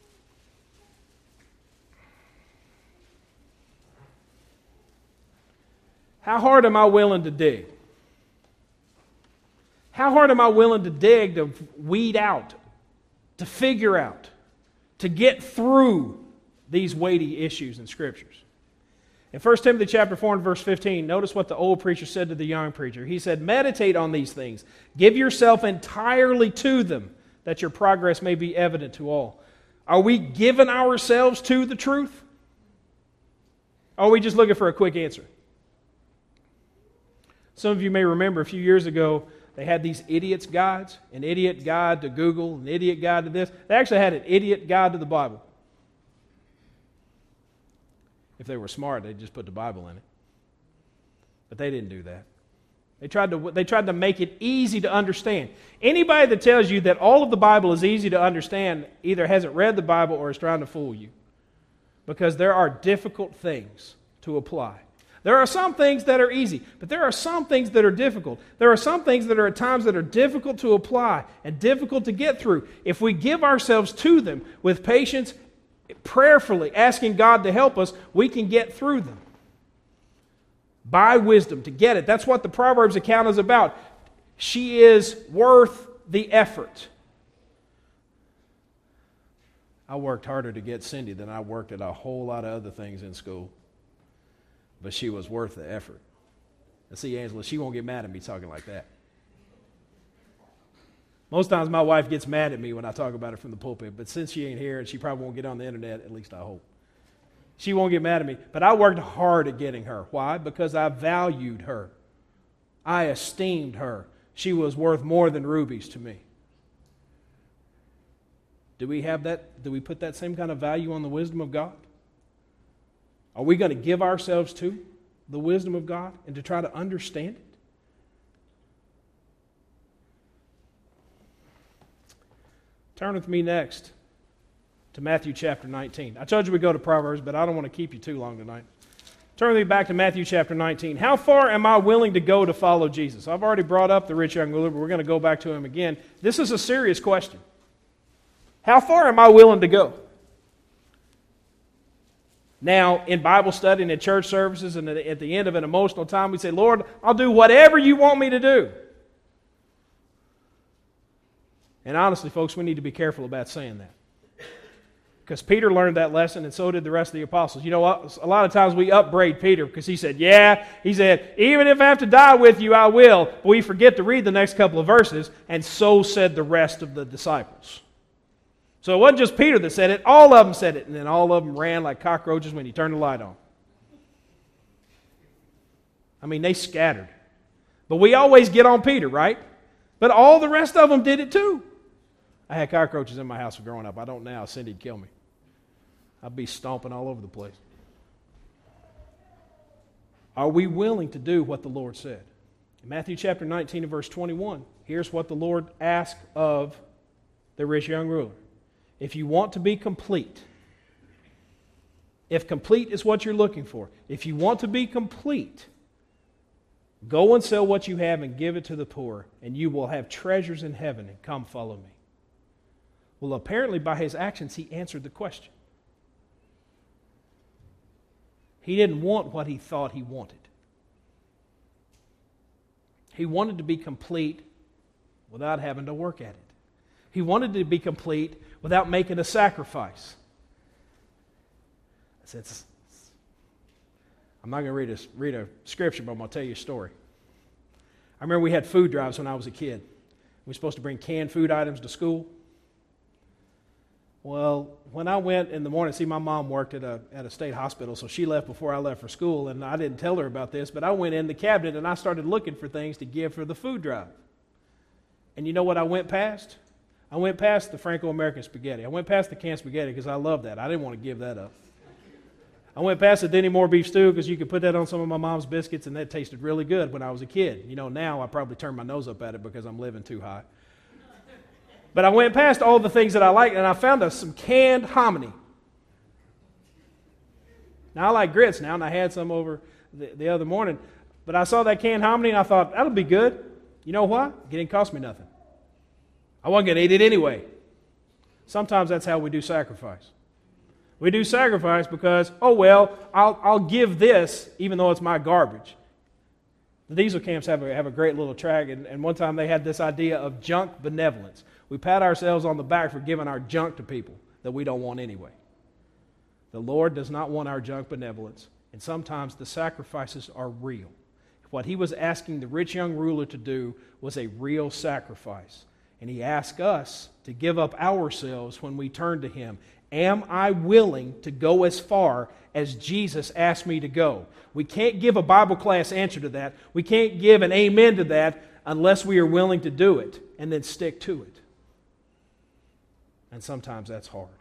How hard am I willing to dig? How hard am I willing to dig to weed out, to figure out, to get through these weighty issues in Scriptures? In First Timothy chapter four and verse fifteen, notice what the old preacher said to the young preacher. He said, meditate on these things. Give yourself entirely to them, that your progress may be evident to all. Are we giving ourselves to the truth? Or are we just looking for a quick answer? Some of you may remember a few years ago, they had these idiots guides, an idiot guide to Google, an idiot guide to this. They actually had an idiot guide to the Bible. If they were smart, they'd just put the Bible in it. But they didn't do that. They tried to, they tried to make it easy to understand. Anybody that tells you that all of the Bible is easy to understand either hasn't read the Bible or is trying to fool you. Because there are difficult things to apply. There are some things that are easy, but there are some things that are difficult. There are some things that are at times that are difficult to apply and difficult to get through. If we give ourselves to them with patience, prayerfully asking God to help us, we can get through them. By wisdom, to get it. That's what the Proverbs account is about. She is worth the effort. I worked harder to get Cindy than I worked at a whole lot of other things in school. But she was worth the effort. And see, Angela, she won't get mad at me talking like that. Most times my wife gets mad at me when I talk about it from the pulpit, but since she ain't here and she probably won't get on the internet, at least I hope, she won't get mad at me. But I worked hard at getting her. Why? Because I valued her. I esteemed her. She was worth more than rubies to me. Do we have that? Do we put that same kind of value on the wisdom of God? Are we going to give ourselves to the wisdom of God and to try to understand it? Turn with me next to Matthew chapter nineteen. I told you we'd go to Proverbs, but I don't want to keep you too long tonight. Turn with me back to Matthew chapter nineteen. How far am I willing to go to follow Jesus? I've already brought up the rich young ruler, but we're going to go back to him again. This is a serious question. How far am I willing to go? Now, in Bible study and in church services and at the end of an emotional time, we say, Lord, I'll do whatever you want me to do. And honestly, folks, we need to be careful about saying that. Because Peter learned that lesson, and so did the rest of the apostles. You know what? A lot of times we upbraid Peter because he said, yeah, he said, even if I have to die with you, I will. But we forget to read the next couple of verses, and so said the rest of the disciples. So it wasn't just Peter that said it, all of them said it, and then all of them ran like cockroaches when he turned the light on. I mean, they scattered. But we always get on Peter, right? But all the rest of them did it too. I had cockroaches in my house growing up. I don't now. Cindy'd kill me. I'd be stomping all over the place. Are we willing to do what the Lord said? In Matthew chapter nineteen and verse twenty-one, here's what the Lord asked of the rich young ruler. If you want to be complete, if complete is what you're looking for, if you want to be complete, go and sell what you have and give it to the poor, and you will have treasures in heaven, and come follow me. Well, apparently by his actions, he answered the question. He didn't want what he thought he wanted. He wanted to be complete without having to work at it. He wanted to be complete without making a sacrifice. I said, I'm not going to read a, read a scripture, but I'm going to tell you a story. I remember we had food drives when I was a kid. We were supposed to bring canned food items to school. Well, when I went in the morning, see, my mom worked at a at a state hospital, so she left before I left for school, and I didn't tell her about this, but I went in the cabinet and I started looking for things to give for the food drive. And you know what I went past? I went past the Franco-American spaghetti. I went past the canned spaghetti because I love that. I didn't want to give that up. I went past the Denny Moore beef stew because you could put that on some of my mom's biscuits, and that tasted really good when I was a kid. You know, now I probably turn my nose up at it because I'm living too high. But I went past all the things that I liked, and I found us some canned hominy. Now, I like grits now, and I had some over the, the other morning. But I saw that canned hominy, and I thought, that'll be good. You know why? It didn't cost me nothing. I wasn't going to eat it anyway. Sometimes that's how we do sacrifice. We do sacrifice because, oh, well, I'll, I'll give this even though it's my garbage. The diesel camps have a, have a great little track, and, and one time they had this idea of junk benevolence. We pat ourselves on the back for giving our junk to people that we don't want anyway. The Lord does not want our junk benevolence, and sometimes the sacrifices are real. What he was asking the rich young ruler to do was a real sacrifice, and he asked us to give up ourselves when we turn to him. Am I willing to go as far as Jesus asked me to go? We can't give a Bible class answer to that. We can't give an amen to that unless we are willing to do it and then stick to it. And sometimes that's hard.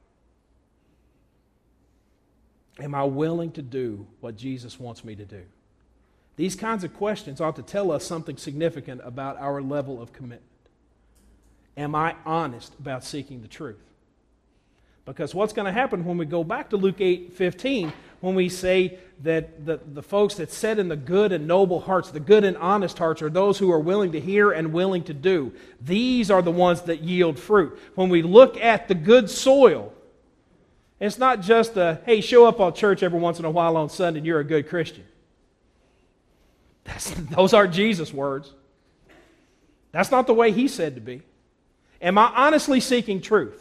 Am I willing to do what Jesus wants me to do? These kinds of questions ought to tell us something significant about our level of commitment. Am I honest about seeking the truth? Because what's going to happen when we go back to Luke eight fifteen, when we say that the, the folks that sit in the good and noble hearts, the good and honest hearts, are those who are willing to hear and willing to do. These are the ones that yield fruit. When we look at the good soil, it's not just a, hey, show up at church every once in a while on Sunday and you're a good Christian. That's, those aren't Jesus' words. That's not the way he said to be. Am I honestly seeking truth?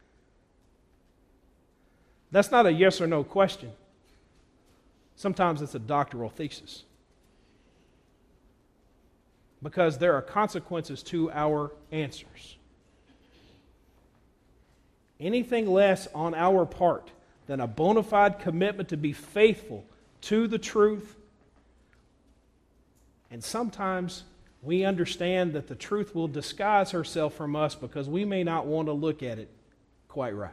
That's not a yes or no question. Sometimes it's a doctoral thesis. Because there are consequences to our answers. Anything less on our part than a bona fide commitment to be faithful to the truth. And sometimes we understand that the truth will disguise herself from us because we may not want to look at it quite right.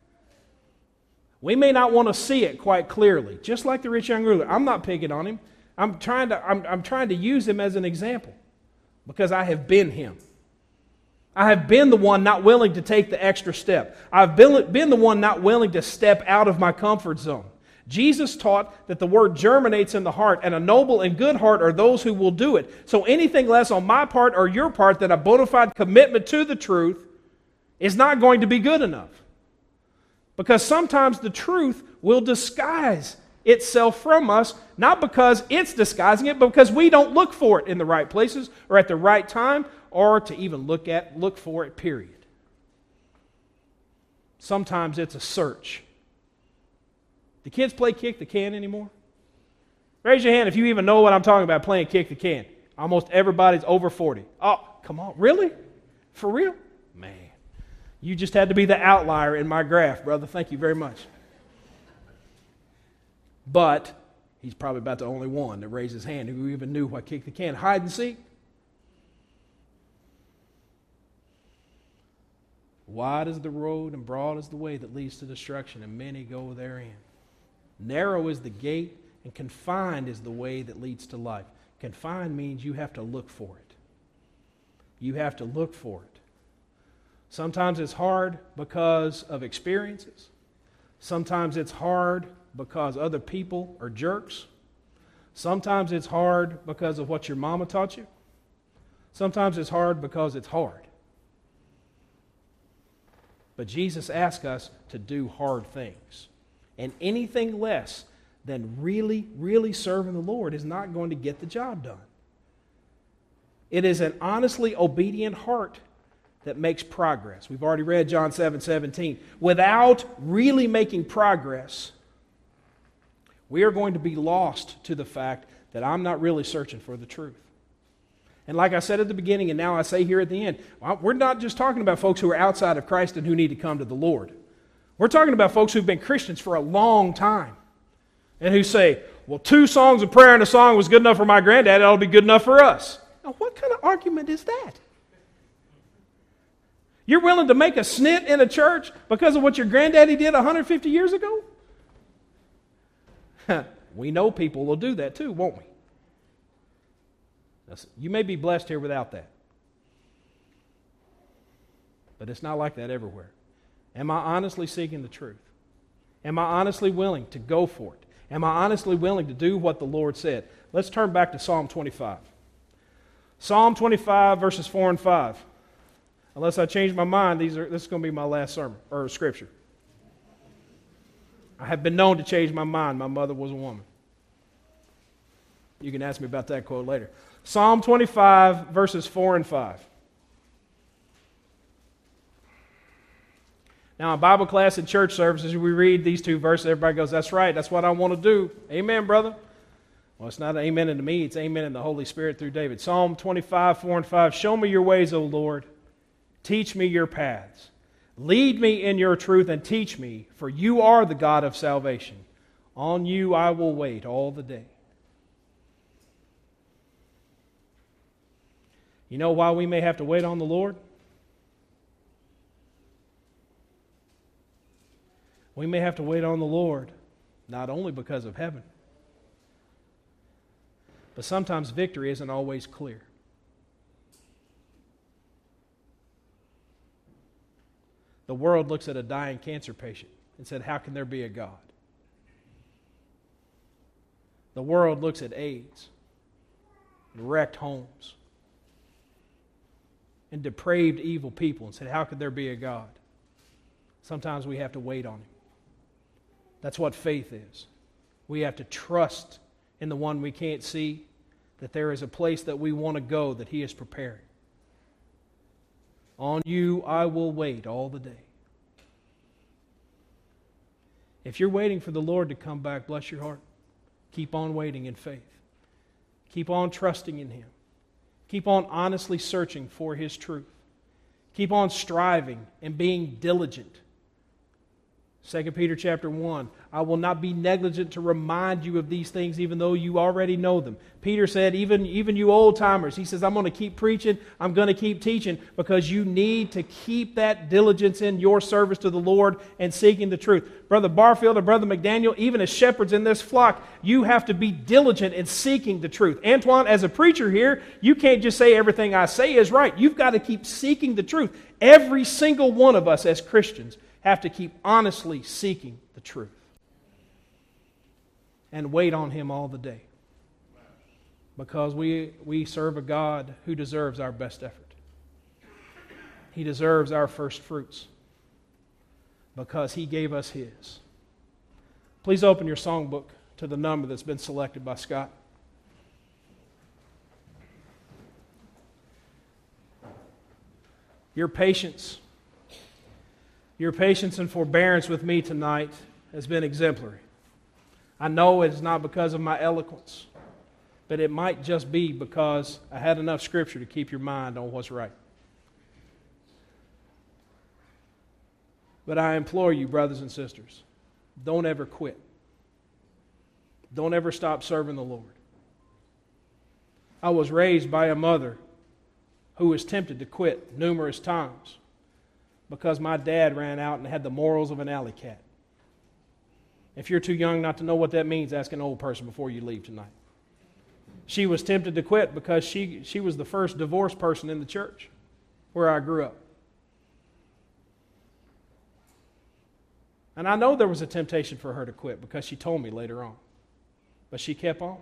We may not want to see it quite clearly, just like the rich young ruler. I'm not picking on him. I'm trying to, I'm, I'm trying to use him as an example because I have been him. I have been the one not willing to take the extra step. I've been, been the one not willing to step out of my comfort zone. Jesus taught that the word germinates in the heart, and a noble and good heart are those who will do it. So anything less on my part or your part than a bona fide commitment to the truth is not going to be good enough. Because sometimes the truth will disguise itself from us, not because it's disguising it, but because we don't look for it in the right places or at the right time or to even look at look for it, period. Sometimes it's a search. Do kids play kick the can anymore? Raise your hand if you even know what I'm talking about, playing kick the can. Almost everybody's over forty. Oh, come on. Really? For real? Man. You just had to be the outlier in my graph, brother. Thank you very much. But he's probably about the only one that raised his hand who even knew what kick the can. Hide and seek. Wide is the road and broad is the way that leads to destruction, and many go therein. Narrow is the gate and confined is the way that leads to life. Confined means you have to look for it. You have to look for it. Sometimes it's hard because of experiences. Sometimes it's hard because other people are jerks. Sometimes it's hard because of what your mama taught you. Sometimes it's hard because it's hard. But Jesus asks us to do hard things. And anything less than really, really serving the Lord is not going to get the job done. It is an honestly obedient heart that makes progress. We've already read John seven seventeen. Without really making progress, we are going to be lost to the fact that I'm not really searching for the truth. And like I said at the beginning, and now I say here at the end, we're not just talking about folks who are outside of Christ and who need to come to the Lord. We're talking about folks who've been Christians for a long time and who say, well, two songs of prayer and a song was good enough for my granddad, it'll be good enough for us. Now, what kind of argument is that? You're willing to make a snit in a church because of what your granddaddy did one hundred fifty years ago? We know people will do that too, won't we? You may be blessed here without that. But it's not like that everywhere. Am I honestly seeking the truth? Am I honestly willing to go for it? Am I honestly willing to do what the Lord said? Let's turn back to Psalm twenty-five. Psalm twenty-five, verses four and five. Unless I change my mind, these are, this is going to be my last sermon, or scripture. I have been known to change my mind. My mother was a woman. You can ask me about that quote later. Psalm twenty-five, verses four and five. Now, in Bible class and church services, we read these two verses. Everybody goes, that's right, that's what I want to do. Amen, brother. Well, it's not an amen to me, it's amen in the Holy Spirit through David. Psalm twenty-five, four and five. Show me your ways, O Lord. Teach me your paths. Lead me in your truth and teach me, for you are the God of salvation. On you I will wait all the day. You know why we may have to wait on the Lord? We may have to wait on the Lord not only because of heaven, but sometimes victory isn't always clear. The world looks at a dying cancer patient and said, how can there be a God? The world looks at AIDS and wrecked homes and depraved evil people and said, how could there be a God? Sometimes we have to wait on Him. That's what faith is. We have to trust in the one we can't see, that there is a place that we want to go that He is preparing. On you I will wait all the day. If you're waiting for the Lord to come back, bless your heart. Keep on waiting in faith. Keep on trusting in Him. Keep on honestly searching for His truth. Keep on striving and being diligent. Second Peter chapter one, I will not be negligent to remind you of these things even though you already know them. Peter said, even, even you old-timers, he says, I'm going to keep preaching, I'm going to keep teaching because you need to keep that diligence in your service to the Lord and seeking the truth. Brother Barfield and Brother McDaniel, even as shepherds in this flock, you have to be diligent in seeking the truth. Antoine, as a preacher here, you can't just say everything I say is right. You've got to keep seeking the truth. Every single one of us as Christians have to keep honestly seeking the truth and wait on Him all the day, because we, we serve a God who deserves our best effort. He deserves our first fruits because He gave us His. Please open your songbook to the number that's been selected by Scott. Your patience Your patience and forbearance with me tonight has been exemplary. I know it's not because of my eloquence, but it might just be because I had enough Scripture to keep your mind on what's right. But I implore you, brothers and sisters, don't ever quit. Don't ever stop serving the Lord. I was raised by a mother who was tempted to quit numerous times because my dad ran out and had the morals of an alley cat. If you're too young not to know what that means, ask an old person before you leave tonight. She was tempted to quit because she, she was the first divorced person in the church where I grew up. And I know there was a temptation for her to quit because she told me later on. But she kept on.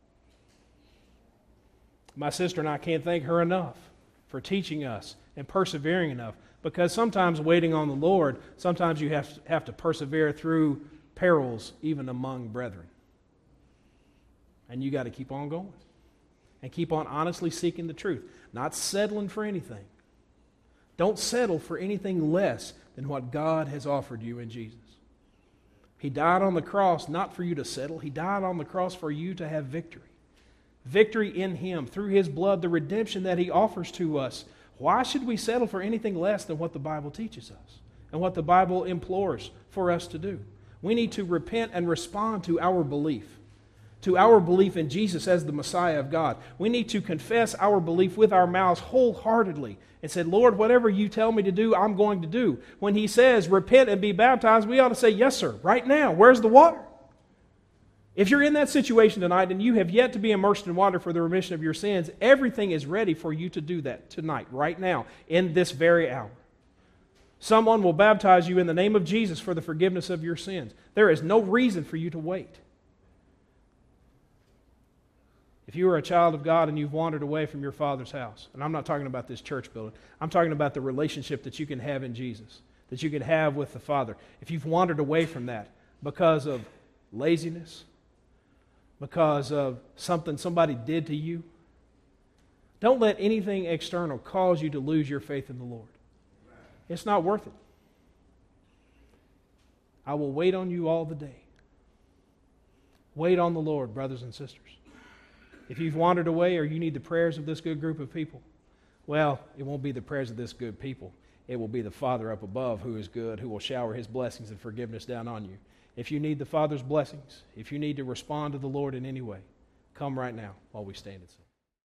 My sister and I can't thank her enough for teaching us and persevering enough. Because sometimes waiting on the Lord, sometimes you have to, have to persevere through perils even among brethren. And you got to keep on going. And keep on honestly seeking the truth. Not settling for anything. Don't settle for anything less than what God has offered you in Jesus. He died on the cross not for you to settle. He died on the cross for you to have victory. Victory in Him, through His blood, the redemption that He offers to us. Why should we settle for anything less than what the Bible teaches us and what the Bible implores for us to do? We need to repent and respond to our belief, to our belief in Jesus as the Messiah of God. We need to confess our belief with our mouths wholeheartedly and say, Lord, whatever you tell me to do, I'm going to do. When He says, repent and be baptized, we ought to say, yes, sir, right now. Where's the water? If you're in that situation tonight and you have yet to be immersed in water for the remission of your sins, everything is ready for you to do that tonight, right now, in this very hour. Someone will baptize you in the name of Jesus for the forgiveness of your sins. There is no reason for you to wait. If you are a child of God and you've wandered away from your Father's house, and I'm not talking about this church building, I'm talking about the relationship that you can have in Jesus, that you can have with the Father. If you've wandered away from that because of laziness, because of something somebody did to you, don't let anything external cause you to lose your faith in the Lord. It's not worth it. I will wait on you all the day. Wait on the Lord, brothers and sisters. If you've wandered away or you need the prayers of this good group of people, well, it won't be the prayers of this good people. It will be the Father up above who is good, who will shower His blessings and forgiveness down on you. If you need the Father's blessings, if you need to respond to the Lord in any way, come right now while we stand and sing.